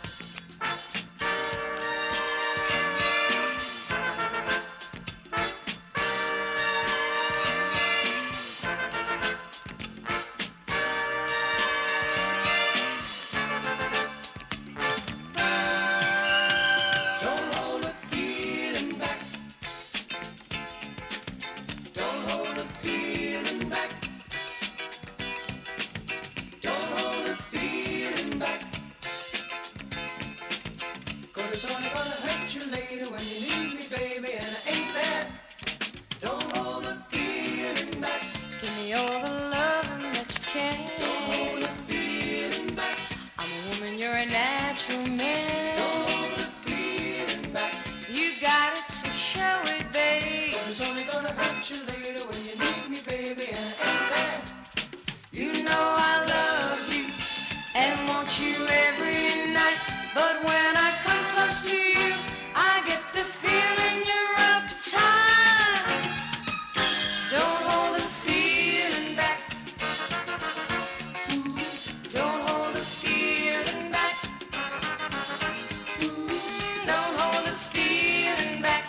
It's only gonna hurt you later when you need me, baby, and I ain't there. Don't hold the feeling back. Give me all the loving that you can. Don't hold the feeling back. I'm a woman, you're a natural man. Don't hold the feeling back. You got it, so show it, babe. But it's only gonna hurt you later when you need me, baby, and I ain't there. You know I love you and want you every night. But when I come close to you, I get the feeling you're uptight. Don't hold the feeling back. Don't hold the feeling back. Don't hold the feeling back.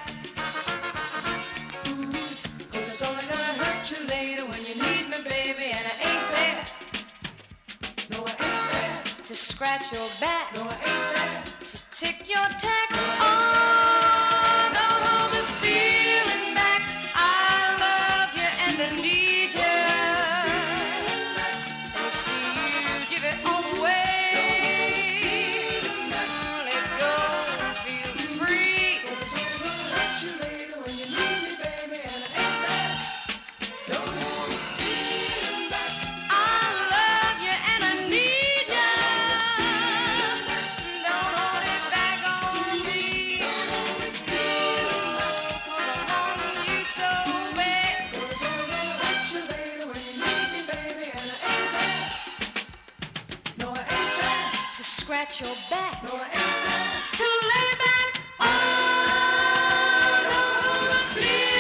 'Cause it's only gonna hurt you later when you need me, baby, and I ain't there. No, I ain't there. To scratch your back, No, I ain't there. to tick your tack. Oh, don't hold the feeling back. I love you and I need you. And I see you give it all away. Let go, feel free. But it's only gonna hurt you later when you need me, baby, and I ain't there. Don't hold the feeling back. I love you and I need you. Don't hold it back on me. 'Cause I want you so bad. But it's only gonna hurt you later when you need me, baby, and I ain't there. No, I ain't there. To scratch your back, No, I ain't there. to let